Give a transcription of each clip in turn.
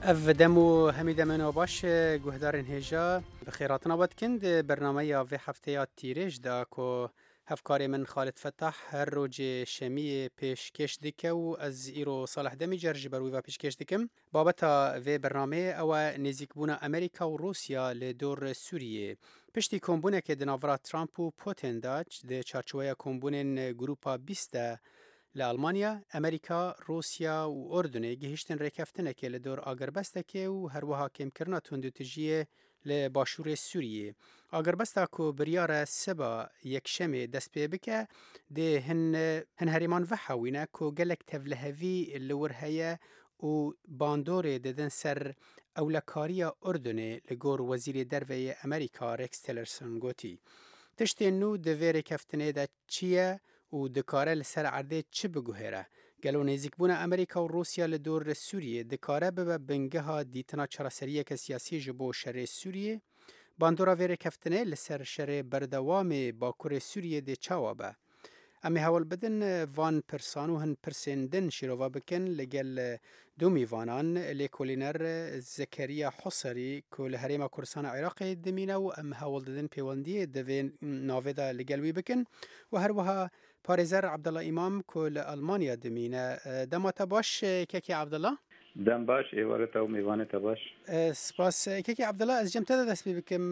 اف دمو همی دمنا باش گهدارن هجا بخیراتنا باد کند برنامه یا وی هفته یا تیرش دا که هفکار من خالد فتح هر روز شمی پیشکش دیکه و از ایرو صالح دمی جرج بروی و پیشکش دیکم بابتا وی برنامه او نزیک بونا امریکا و روسیا لدور سوریه پشتی کمبونه که دناورا ترامپ و پوتین داچ ده چارچوه کمبونن گروپا 20 لألمانيا، أمريكا، روسيا و أردن جهشتن ركفتنه که لدور آگربسته که و هر وها کم کرنا تندوتجیه لباشور سوریه. آگربسته که بریار سبا یک شمه دست پی بکه ده هن هریمان وحاوینه که گلک تولهوی لورهیه و باندور ددن سر اولکاریا أردن لگور وزیر دروی أمريكا ريكس تيلرسون گوتی. تشتی نو دوی رکفتنه ده چیه و دکاره لسر عرده چه بگوهره؟ گلو نزیک بونه امریکا و روسیا لدور سوریه دکاره به بنگه ها دیتنا چراسریه که سیاسی جبو شر سوریه باندورا ویره کفتنه لسر شر بردوام باکور سوریه ده چاوابه. امی هول بدن وان پرسانو هن پرسندن شیرووا بکن لگل دو میوانان لیکولینر زکریا حصری که لحریم کردستان عراق دمینه و ام هول ددن پیوندی دوین ناویدا لگل وی بکن و هر وها پارزر عبدالله امام که لألمانیا دمینه دماتا باش ککی عبدالله؟ دم باش ایوارتا و میوانتا باش سپاس ککی عبدالله از جمتا دست بی بکم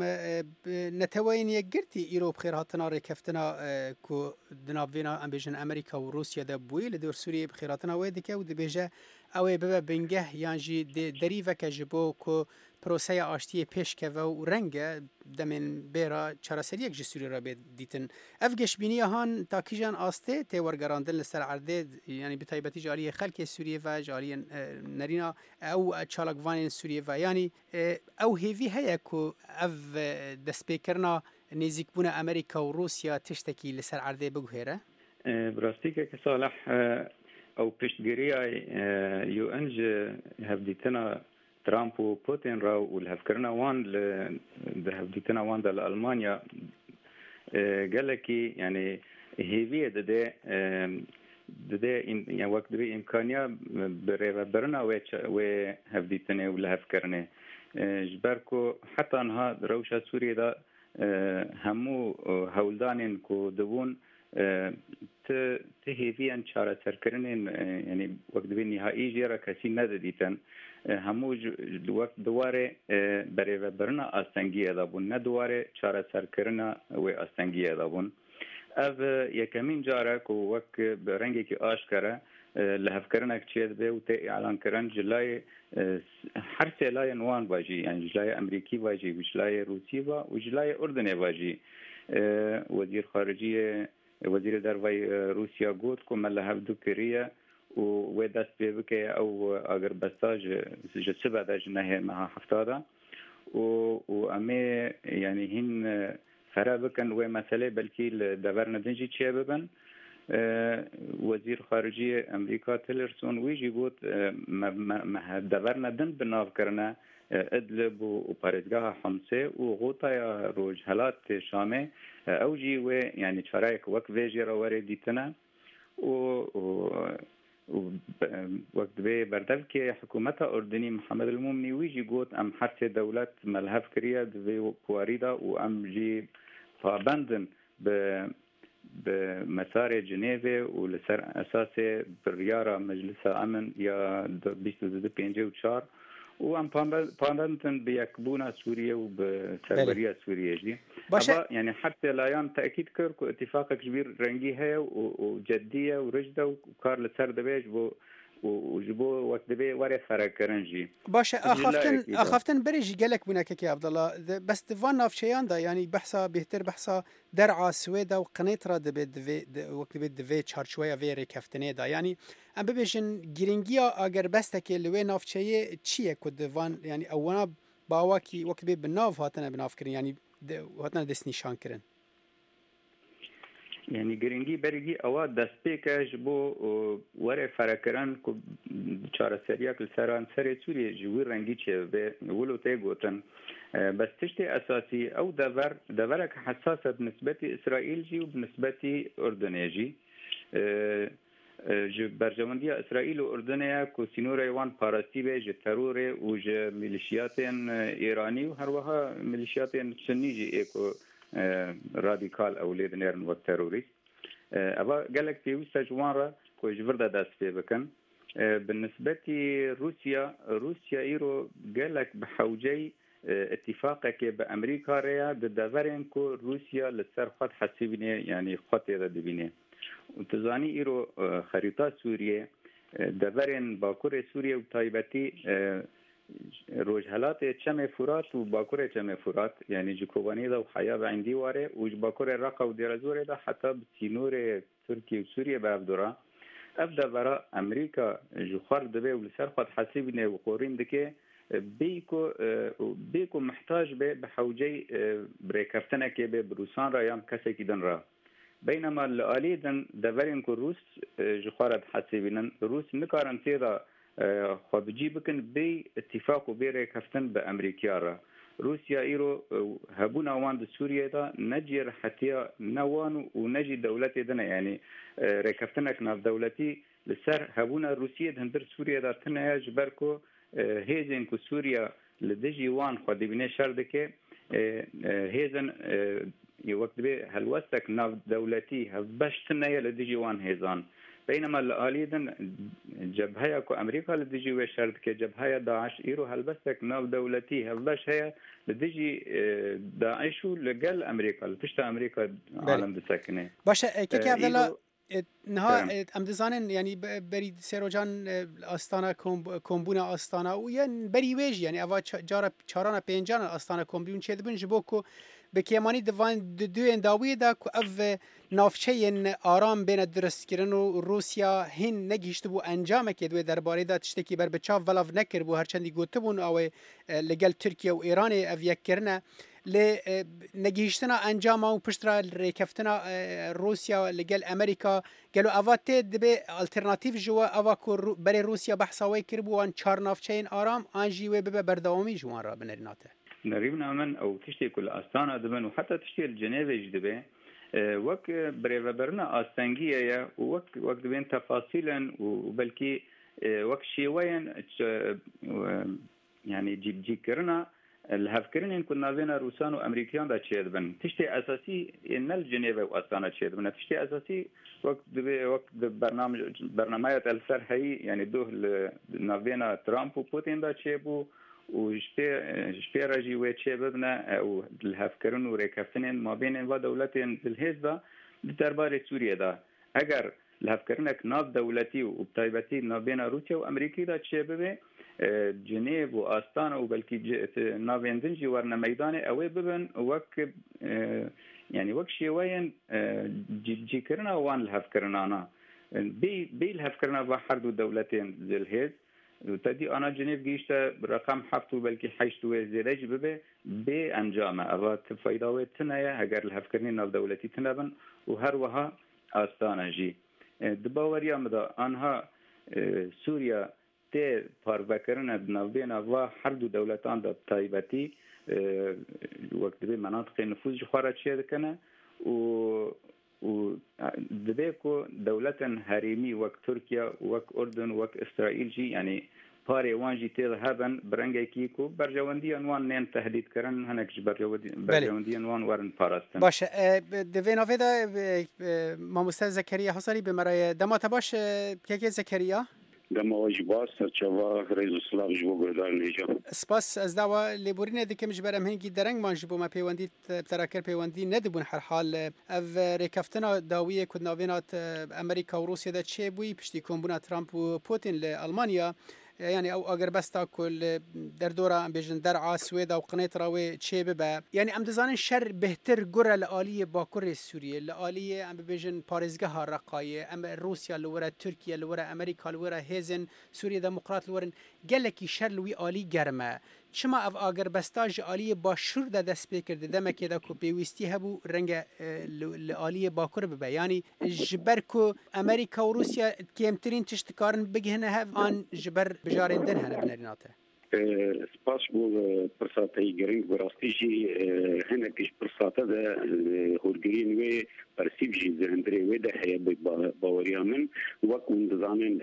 نتوین یک گرتی ایرو بخیر هاتنا ریکفتنا که دنابوینا ام بیجن امریکا و روسیا دا بوی لدور سوریه بخیر هاتنا وی دکه و دی بیجه اوی ببه بنگه یانجی دریوه که جبو که پروسه آشتی پیش که و رنگ دمین بیرا چراسری یک جسوری را بید دیتن افگش بینی هان تاکیجان آسته تی ورگراندن لسر عرده یعنی بطایبتی جاری خلک سوریه و جاری نرینا او چالکوان سوریه و یعنی او هیوی هیا که اف دست پیکرنا نزیک بونه امریکا و روسیا تشتکی لسر عرده بگوهره؟ براستی که صالح او پشتگیری یو انج هفدیتنا ترامپ و پوتین را و الهفكرنا وان هفديتنا وان دا لألمانيا قال لك يعني هيفية ده يعني وقت بي إمكانية برنا و هفديتنا والهفكرنا جبركو حتى انها روشة سوريا دا همو هولدانين كو دبون تهيفيا شارع سركرنين يعني وقت بي نهائي جيرا كسي ندديتن همو وقت دواره برای برنا استنگیه دابون نه دواره چاره سرکرنا و استنگیه دابون اف یکمین جاره که وقت برنگی که آشکره لهفکرنا کچید به و تی اعلان کرن جلای هر سلای نوان باجی یعنی جلای امریکی باجی و جلای روسی و جلای اردن باجی وزیر خارجی وزیر دروی روسیا گفت که من لهفدو کریه و دست بيبكي او اگر بستاج جسبه دا جنه مع حفتاده امي يعني هن خرابكن و مساله بلكي دورنا دنجي تشي ببن وزير خارجيه امريكا تيلرسون ويجي قلت ما دورنا دن بناف كرنا ادلب وباريزغا حمصه وغوطا يا روج هلات شامه اوجي و يعني شرايك وك فيجي رواري ديتنا وقت به بردل که حکومت اردنی محمد المومنی ویجی گوت ام حرس دولت ملحف کریه دوی پواریدا و ام جی پابندن به مسار جنیو و لسر اساس بریار مجلس امن یا 2254 و ام پابندن به یکبونا سوریه و به سربریه سوریه جی يعني حتى لايان تأكيد كرك اتفاق كبير رنجيها وجدية ورجدة وكار لسر دبيج وجبو وقت دبي وري فرق كرنجي باشه اخافتن بريجي قالك بناك كي عبد الله بس دفان نافشيان دا يعني بحثا بهتر بحثا درعا سويدا وقنيترا دبي وقت دبي تشار شويه فيري كفتني دا يعني ام ببيجن جرينجيا اگر بستك لوي نافشيه تشيه كود دفان يعني اونا باواكي وقت بي بناف هاتنا بناف كرين يعني هاتنا دست نشان کرن يعني گرینگی برگی اواد دست پیکش بو وره فرکران کو چهار سریا کل سران سر سوریه جوی رنگی چه به ولو ته گوتن بس تشتي اساسي او دورك حساسه بالنسبه اسرائيل جي وبالنسبه اردن جي برجمندی اسرائیل و اردن کو سینور ایوان پاراستی به ج ترور و ج ملیشیات ایرانی و هر وها ملیشیات سنیجی اکو رادیکال اولید نرن و تروریست اوا قالك في وسجوان را کو جبردا دست بكن بالنسبه روسيا ايرو قالك بحوجي اتفاقك بامريكا ريا ددافرين كو روسيا لسر خط حسبني يعني خط دبينه وتزاني ايرو خريطه سوريا دافرين باكور سوريا وتايبتي روجهلات چم فرات و باكور چم فرات يعني جكوباني ده وحياه عندي واره و باكور الرقه وديرزوره ده حتى بتينور تركيا وسوريا بابدرا ابدا برا امريكا جوخر دبي ولسر خط حسبني وقورين دكه بيكو محتاج بحوجي بريكفتنا كي بروسان رايام كسي دن را بينما الالي دفرين كو روس جخارت حسبنا روس نكارن تيدا خبجي بكن بي اتفاق وبريكفتن بامريكا را روسيا ايرو هبونا وان سوريا دا نجير حتى نوان ونجي دولتي دنا يعني ريكفتنك ناف دولتي لسر هبونا روسيا دندر سوريا دا تنها جبركو هيزن كو سوريا لدجي وان خو دبنه شردكه هيزن يوقت به هلوستك ناف دولتي هبشتنا لدجي وان هيزان بينما الاليدن جبهه كو امريكا لدجي و شردكه جبهه داعش ايرو هلبستك ناف دولتي هبش هي لدجي داعش لقل امريكا لتشتا امريكا عالم بسكنه باشه كيكي عبد الله نها ام دزانن يعني بري سيروجان استانا كومبونا استانا و ين بري ويج يعني اوا جارا چارana پنجان استانا كومبون چه دبن جبوكو بكيماني دوان دو انداوي دا كو اف نافچين آرام بين درست كرن و روسيا هن نگيشت بو انجام كي دو درباري دا تشتكي بر بچاف ولاف نكر بو هرچندي گوتبون او لگل تركيا و ايران اف يكرنا ل نگیشتنا انجام و پشترا ریکفتنا روسیا لگل امریکا گلو اوات دبه الټرناتیو جو اوا بر روسیا بحثاوی کربوان چارنافچین آرام انجی و به برداومی جوان را بنرناته نريبنا من او تشتي كل استانا دبن وحتى تشتي الجنيف دبه وك بريفبرنا استنجيه يا وك دبن تفاصيلا وبلكي وك شيوين يعني جي كرنا الهفكرين إن كنا بين روسان وأمريكان دا تشيد بن تشتي أساسي إن الجنيف وأستانا تشيد بن تشتي أساسي وقت برنامج السر هي يعني دوه نابينا ترامب وبوتين دا تشيبو وشبي رجي وتشيبنا أو الهفكرين وريكفتين ما بين ودولتين بالهزة بدربار سوريا دا أجر الهفكرينك ناب دولتي وبتايبتي نابين روسيا وأمريكا دا تشيبه جنيف واستانا وبلكي نافيندن جوارنا ميدان اوي ببن وك يعني وك شوين جي كرنا وان الهفكرنا انا بي الهفكرنا بحرد دولتين زلهز تدي انا جنيف جيشت رقم 7 بلكي 8 زيرج ببه بانجام ابا فايداوي تنايا اگر الهفكرني ناف دولتي تنبن وهر وها استانا جي دباوريا مدا انها سوريا ته پاربکرن بنابینا و هر دو دولتان دا تایبتی وقت به مناطق نفوذ خارج شده کنه و دبی کو دولت حریمی وقت ترکیه وقت اردن وقت اسرائیل جی یعنی پاره وانجی تیل هبن برنگی کی کو برجواندی انوان نین تهدید کردن هنگش برجواندی انوان ورن پاراستن باشه دوینا ودا ماموستا زکریا حساری به مرای دما تباش کی زکریا دماوج باس سرچوا رئیس اسلام جو گردار نیجا سپاس از دوا لیبورینه دکم جبرم هنگی درنگ مانج بو ما پیوندی تراکر پیوندی ندبون هر حال اف ریکفتنا داویه کدناوینات امریکا و روسیه دا چه بوی پشتی کمبونا ترامپ و پوتین لألمانیا يعني او اگر بس تاكل در دوره ام بيجن درعا سويدا وقنيط راوي تشي ببا يعني ام دزانن شر بهتر قرى الاليه باكور سوريا الاليه ام بيجن باريزغها رقايه ام روسيا لورا تركيا لورا امريكا لورا هيزن سوريا ديمقراط لورن قالكي شر لوي الي گرمه چما اف اگر بستاج اليه باشور ده دست بكرد دمکه دا کو بيويستي هبو رنگ الاليه باكور ببا يعني جبركو امريكا وروسيا كيمترين تشتكارن بگهنه هف ان جبر بجارين دن هنا بنرناته سپاس بو پرساتی گرینگ براستی جی هنکش پرساته ده هورگرین و پرسیب جی زهندری وده هي باوریا من وقت نظامن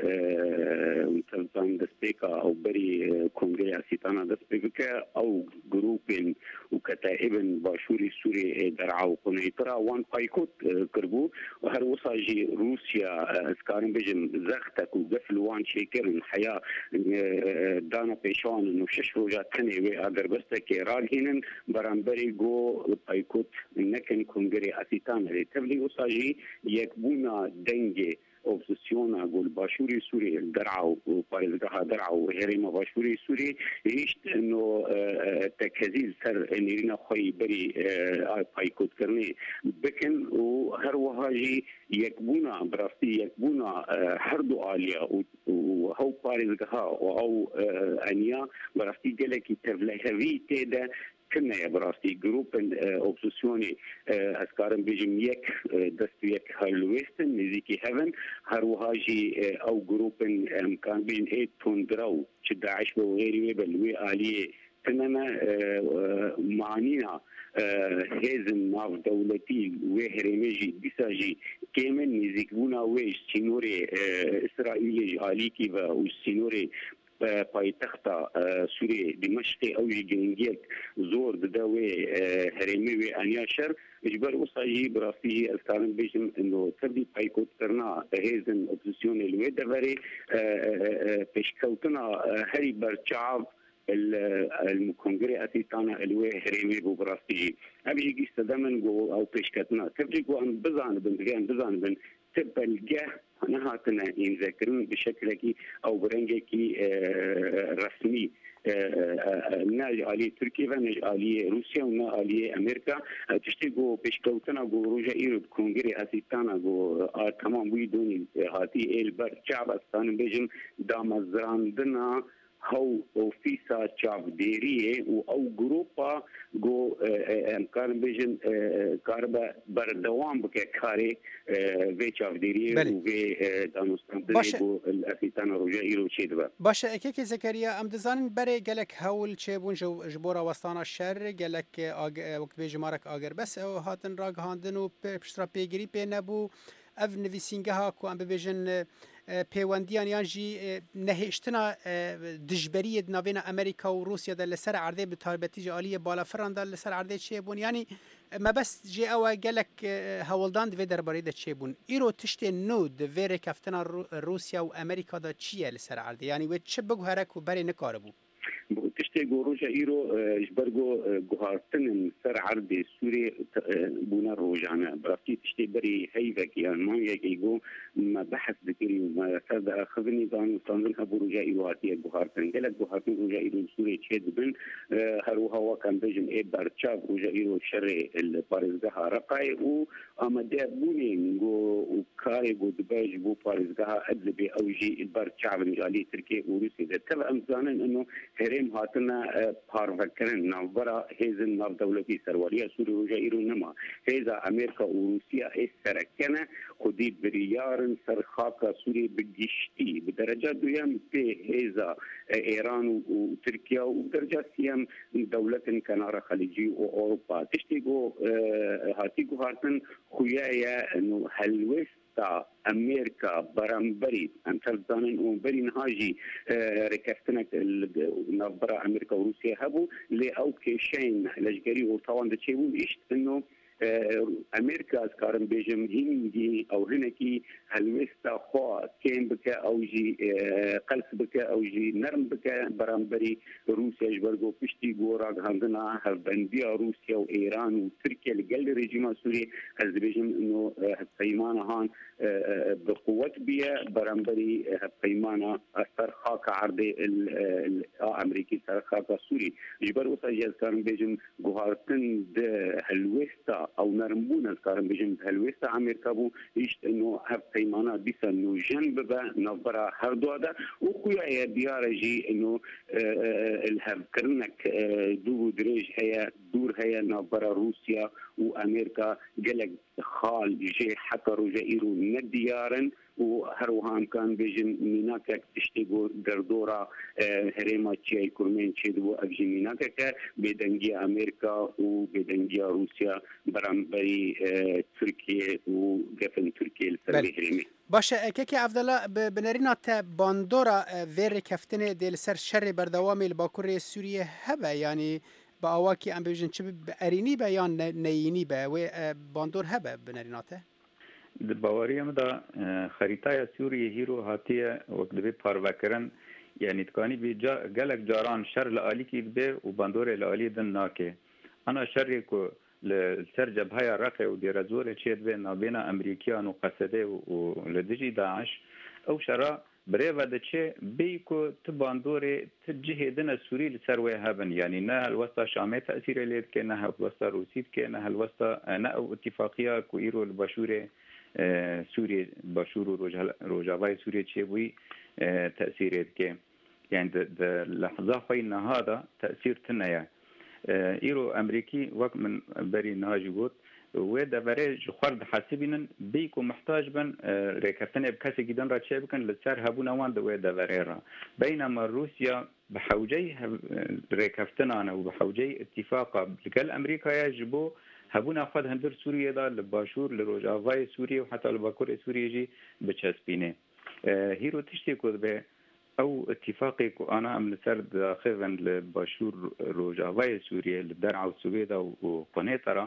تلفان دسپیکا او بری کنگره اسیتانا دسپیکا او گروپین و کتائبن باشوری سوری درعو قنیترا وان پایکوت کربو و هر وصاجي روسيا اسكارن بيجن زختك وقفل وان شيكرن حياه دانا بيشان انه شش روجات تاني واگر بستك راجهن برانبري جو بايكوت نكن كونغري اسيتان اللي تبلي وصاجي يكبونا دنجي اوبسيسيونا قول باشوري سوري الدرعه وبارزها درعه وهريما باشوري سوري يشت انه تكهزيز سر نيرنا خوي بري بايكوت كرني بكن وهر وهاجي يكبونا براستي يكبونا هردو آليا وهو بارزها او انيا براستي جلكي تفلهوي تيدا كنا يا براستي جروب اوبسيسيوني اسكارن بيجم يك دست يك هالويستن ميزيكي هيفن هروهاجي او جروب كان بين ايت توندراو داعش وغيري بالوي اليه كنا معنينا هزم ناف دولتي وهرمجي بيساجي كيمن ميزيكونا ويش سينوري اسرائيلي عليكي والسينوري پایتخت سوریه دمشق او جنگیک زور داوی هرمی و انیاشر اجبار وصاجي براسي الكلام بيجم انه تبدي بايكوت كرنا هيزن اوبوزيسيون الوي دبري بيشكوتنا هري برشعب الكونغري اسيتانا الوي هريمي ببراسي ابي يجي استدمن جو او بيشكتنا تبدي جو ان بزان بن تبلجه نهاتنا ينذكرون بشكل كي او برنجكي رسمي ناج علي تركيا وناج علي روسيا وناج علي امريكا تشتغو بشكوتنا جو روجا ايرو كونغري اسيتانا جو تمام ويدوني هاتي البر شعب استان بيجم دامزراندنا هو اوفيسا شعب ديريه او جروبا جو امكان بيجن كاربا بردوام بكاري في شعب ديريه وفي دانوستان جو الاسيتانا روجا ايرو تشيدبا باشا كيكي زكريا ام دزان بري قالك هول تشيبون جبورا وسطانا الشر قالك وقت بيجي مارك اگر بس او هاتن راغ هاندن و بشترا بيجري بينبو اف نفيسينغها كو ام بيجن پیوندیان یان جی نهشتنا دجبری ناوین امریکا و روسیا در لسر عرضه به تاربتی عالی بالا فران در لسر عرضه چه بون یعنی ما بس جی او گلک هولدان دوی درباره ده چه بون ایرو تشت نو دوی کفتنا روسیا و امریکا دا چیه لسر عرضه یعنی و چه بگو هرک و بری نکاره بو تشتي روجا ايرو جبرجو جوهارتن سر عرض سوري بونا روجانا برافتي تشتي بري هيفك يعني ما يجيجو ما بحث ذكري وما سرد اخذني زان وصندنها بروجا ايرو هاتي جوهارتن قالت جوهارتن روجا ايرو سوري تشد بن هروها وكان بيجن اي بارتشاف روجا ايرو شري الباريزها رقاي و اما دابوني جو وكاري جو دباج بو باريزها ادلبي اوجي البارتشاف نجالي تركيا وروسيا ده تبع امزانن انه هرم هاتنا بارفكرن نوبرا هيزن ناف دولتي سرواليا سوري روجا ايرو نما هيزا امريكا وروسيا سركنه خدي بريار سرخاكا سوري بجشتي بدرجات دويام في هيزا ايران وتركيا وبدرجات سيام دولة كنارة خليجي واوروبا تشتيجو هاتيجو هاتن خويايا انه هلوست تا امريكا برامبري انتل زانن وبري نهاجي ركفتنك نبرا امريكا وروسيا هبو لي او كيشين لجري وطوان دشيبو ايش انه امريكا اسكارن بيجم هندي او هنكي هلوستا خو كين بك او جي قلس بك او جي نرم بك برامبري روسيا جبرجو بشتي غورا عندنا هبنديا روسيا وايران وتركيا الجل ريجيم سوري از بيجم انه قيمانه هان بقوه بيا برامبري قيمانه اثر خاك عرض الامريكي خاك سوري جبر وصاجي اسكارن بيجم غوارتن هلوستا او نرمبون كارم بيجن هلويستا امريكا بو يشت انه هب قيمانا بيسا انه جنب با نبرا هردو هذا وكويا ديارجي انه الهب كرنك دو دريج هي دور هي نبرا روسيا وامريكا قالك خال جي حكروا جايرو من الديارن وهروها امكان بيجن ميناك تشتيغو دردورا هريما تشي كورمين تشيدو اجي ميناك بدنجي امريكا وبدنجي روسيا برامبري تركيا وقفن تركيا السربي هريمي باشه كيكي عبدالله بنرينا تا باندورا وير كفتنه دل سر شر بردوامي الباكوري سوريا هبا يعني باواكي ام بيجن چه باريني با یا نيني با و باندور هبا بنرينا تا باوري مدا خريطه سوريا هيرو هاتيه وقت به پاروکرن يعني تكاني بيجا قالك جاران شر لالي كي به وباندور لالي دناكه انا شر كو السر جبهه رقه وديرزور تشيد بين بين امريكان وقسده ولدجي داعش او شرا بريفا دتشي بيكو تباندوري تجهدنا سوري لسروي هابن يعني نا الوسطى شامي تاثير ليد كانها الوسطى روسيد كانها الوسطى نا اتفاقيه كويرو البشوري سوري بشور روجاواي سوري تشيبوي تاثيرات كي يعني اللحظه فين هذا تاثير تنيا ايرو امريكي وقت من بري ناجي قلت وده بريج خرد حاسبين بيكو محتاج بن ريكفتني بكاسي جدا را تشي بكن لسر هبونا وان ده بريرا بينما روسيا بحوجي ريكفتنا وبحوجي اتفاقا لقال امريكا يجبو هبونا خد هندر سوريا دا لباشور لروجافاي سوريا وحتى لباكور سوريا جي بتشاسبينه هيرو تشتي كود به او اتفاقي انا من سرد داخلا لباشور روجافاي سوريا للدرعا والسويدا وقنيطره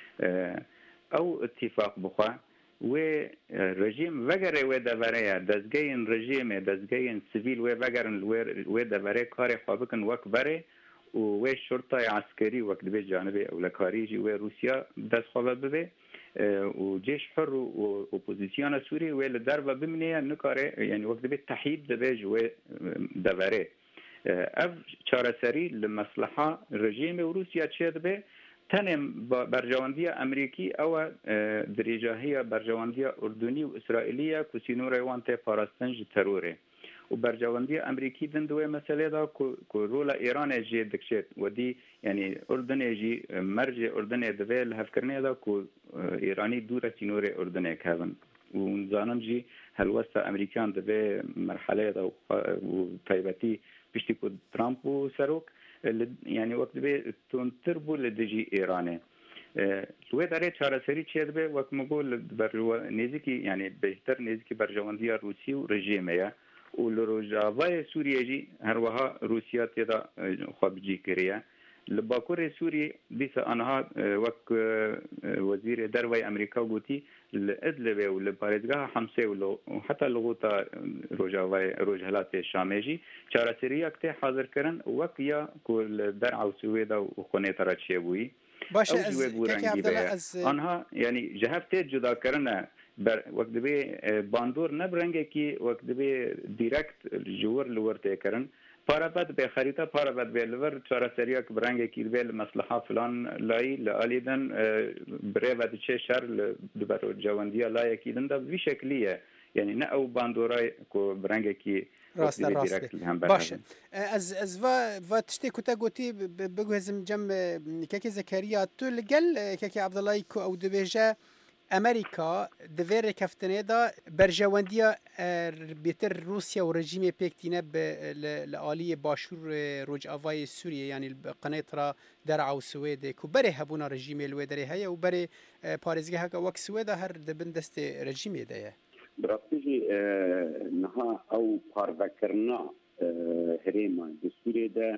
او اتفاق بخوا و رژیم وگر و دوریا دزگین رژیم دزگین سیویل و وگر و دوره کار خوابکن وقت بره و شرطه عسکری وقت به جانب اولکاریجی و روسیا دست خواب به و جيش حر و اپوزيسيون سوري ولا دربه بمنيه نكاره يعني وقت به تحييد دبج و دوره اف چارەسەری لمصلحه رژیم روسیا چید به تنم برجواندی امریکی او درجاهيه برجواندی اردنی و اسرائیلیه کوسینور وانت پاراستنج تروره و برجواندی امریکی دندوه مسئله دا کو رول ایران جی دکشت ودی یعنی اردن جی مرج اردن دویل هفکرنه دا کو ایرانی دور سینور اردن کهون و زانم جی هلوستا امریکان دوی مرحله دا و طیبتی پشتی کو ترامپ و سروک يعني وقت به تنتربو لدجي إيراني لوي داري چارەسەری چێت بێ وەک مگۆل نێزیکی يعني بهتر نێزیکی بەرژەوەندیە رووسی و ڕژێمەیە و لە ڕۆژاوای سووریەژی هەروەها رووسیا تێدا خۆبجی کردە لە باکووری سووری دیسە ئەنها وەک وەزیرێ دەروای ئەمریکا گوتی لە ئەدلبێ و لە پارێزگاها حەمسێ و حتا لە غوتا ڕۆژاوای ڕۆژهەڵاتی شامێژی چارەسەریەک تێ حاضرکردن وەک یا کو لە دەرعا و سوێدا و خۆنێتەرە چێبووی باشه آنها یعنی جهت جدا کردن وقت به باندور نبرنگه کی وقت به دایرکت جوور لورته کردن پارابد به خریطه پارابد به لور چارەسەریە برنگه کی به مصلحه فلان لای لالیدن بره و چه شر دبر جواندی لای کیدن ده وی شکلیه یعنی نه او باندورای کو برنگه کی راست باشه از و تشتی کوتا گوتی بگوزم جم که زکریا تو لگل که عبدالله کو او دبیجه امریکا دویر کفتنه دا برجواندیا بیتر روسیا و رژیم پیکتینه لآلی باشور روجاوای سوریه یعنی قنیطره درعا و سویده که بره هبونا رژیم الوی داره هیا و بره پارزگه هکا وک سویده هر دبن دست رژیمی ده براستی نها او پاروکرنا هریما د سوریه ده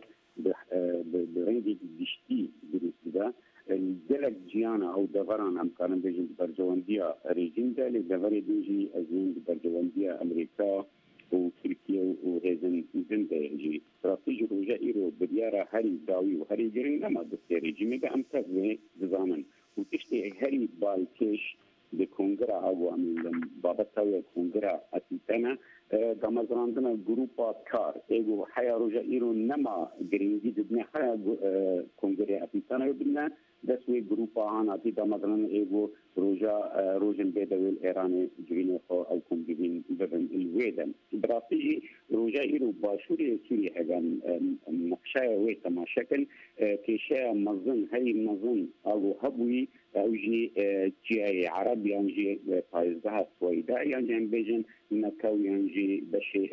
برنگی دشتی دروسی ده الدلك جيانا او دغران امكان بيجي برجوانديا ريجين ده لدغري بيجي ازين برجوانديا امريكا وتركيا وهزن زنده يجي راسي روجا ايرو بديارة هري داوي وهري جرين لما دستي ريجيمي ده امتاز بزامن وتشتي هري بالكيش بكونغرا او عمل بابتاوي كونغرا اتيتانا دامازراندنا جروبا كار ايغو حيا روجا ايرو نما جرينجي دبنا حيا كونغرا اتيتانا يبنا دسوي جروبا هانا تي دامازران ايغو روجن بيدويل ايراني جريني خو او كونغين ببن الويدن براسي روجا ايرو باشوري سوري هجان نقشايا ويتا ما شكل كيشايا مظن هاي مظن او هبوي اوجي جي عرب يعني فايزها سويدا يعني بيجن نكو يعني بشي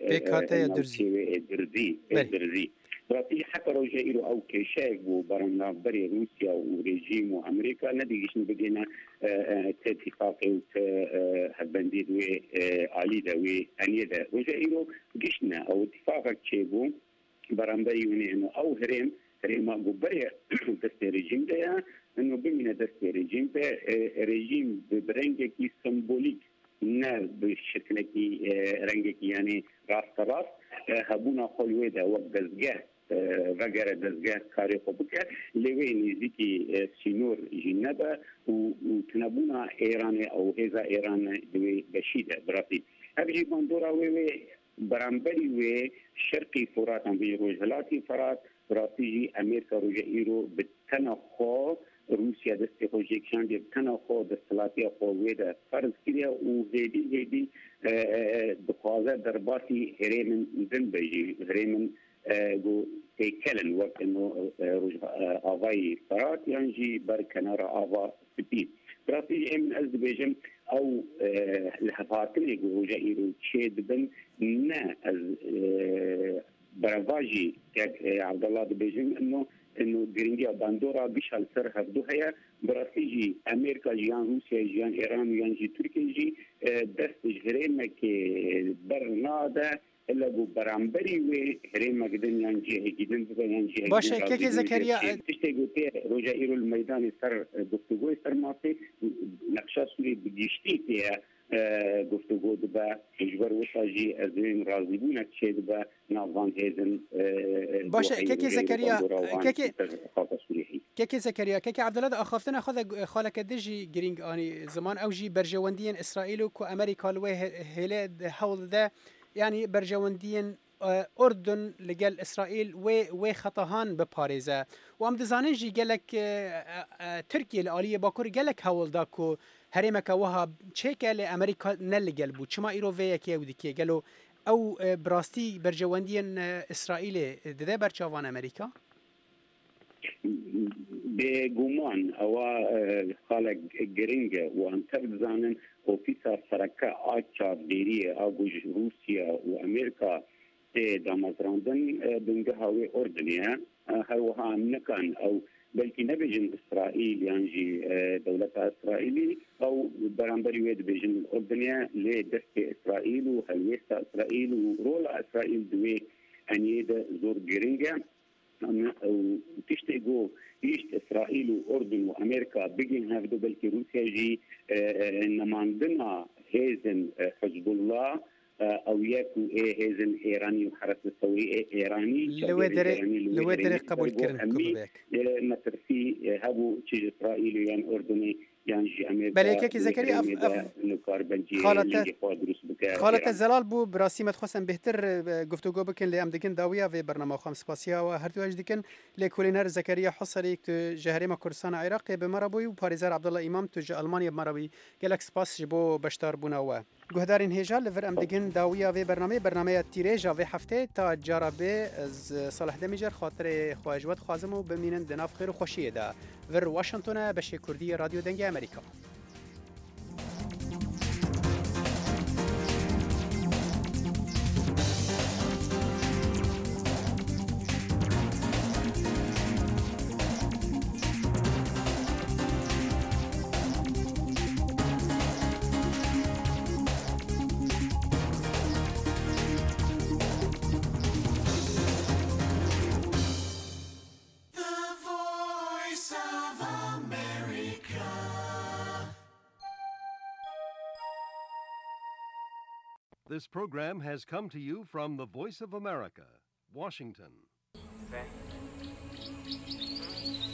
درزي براتي حتى لو جايرو او كيشاك وبرنا بري روسيا وريجيم وامريكا نديش نبدينا اتفاقي وهبنديد وعليدا وانيدا وجايرو جشنا او اتفاقك تشيبو برامبري ونينو او هريما غبريا دست ريجيم ده انه بمنا دست ريجيم ده ريجيم برنجكي سمبوليك نه بشكلكي رنجكي يعني راست هبونا خلويدا وقزجه وقرا دزجه كاري خبكه لوين يزيكي سينور جنبه وتنبونا ايراني او هذا ايران بشيده براتي ابجي بندورا وي برامبري وي شرقي فرات ام بيروجلاتي فرات براتي امريكا روجا ايرو بالتنخو روسيا دست خوجيكشن دي تنخو دستلاتي خويدا فرض كده وهدي بخوازه درباتي هريمن دن بيجي هريمن جو تيكلن وقت انه آوای فرات يعني بركنار آوا سبيد براتي من أزبيجن او الهفاتني جو جايرو تشيد بن نا از برافاجي عبد الله دبيجن انه جرينجيا باندورا بيشال سر هفدو هيا براتيجي امريكا جيان روسيا جيان ايران جيان جي تركيا جي دست جريمك برنادا الا بو برامبري و هريما جدن يانجي جدن يانجي باشه كيكي زكريا تشتي قلت رجع الى الميدان سر گفتگو سر ماسي نقشه سوري بجشتي فيها گفتگو دبا اجبر وشاجي ازين راضيبون تشي دبا نافان هيزن باشه كيكي زكريا كيكي زكريا كيكي عبد الله اخافتنا اخذ خالك دجي جرينج اني زمان اوجي برجوندين اسرائيل وكو امريكا لو هيلاد حول ذا يعني برجوندين اردن لقال اسرائيل و خطهان بباريزا وام دزانين جي قالك تركيا الاليه باكور قالك حول داكو هريمك وها تشيكا لامريكا نل قلبو چما ايرو في كي ودكي قالوا او براستي برجوندين اسرائيل ده برچاوان امريكا بگومان او خالق گرینگ و انتر زانن اوفیسا سرکا آچار دیری آگوش روسیا و امریکا دامازراندن بنگه هاوی اردنیا هر وها نکان او بلکه نبیجن اسرائیل یعنی دولت اسرائیلی او برانبری وید بیجن اردنیا لی دست اسرائیل و هلویست اسرائیل و رول اسرائیل دوی انید زور گرینگه وتشتاقوا يشت اسرائيل واردن وامريكا بيجين هافدو بلكي روسيا جي انما عندنا هيزن حزب الله او ياكو هيزن ايراني وحرس الثوري ايراني لو دري قبول كرن نترسي هابو تشي اسرائيل يعني اردني يعني جي امريكا بله كيكي زكريا خالت الزلال بو براسي مدخوسن بهتر گفتگو بكن لام دكن داويه في برنامج خمس باسيا و هردواج دكن لكولينر زكريا حصري تو جهريما كردستان عراق بمربوي و باريزار عبد الله امام تو المانيا بمربوي قالك سباس جبو بشتار بوناوا گهدارين هيجا لفر ام دكن داويه في برنامج تيريجا في هفته تا جربه صالح دميجر خاطر خواجوت خازمو بمينن دناف خير خوشيه دا ور واشنطن بشي كردي راديو دنگي امريكا This program has come to you from the Voice of America, Washington.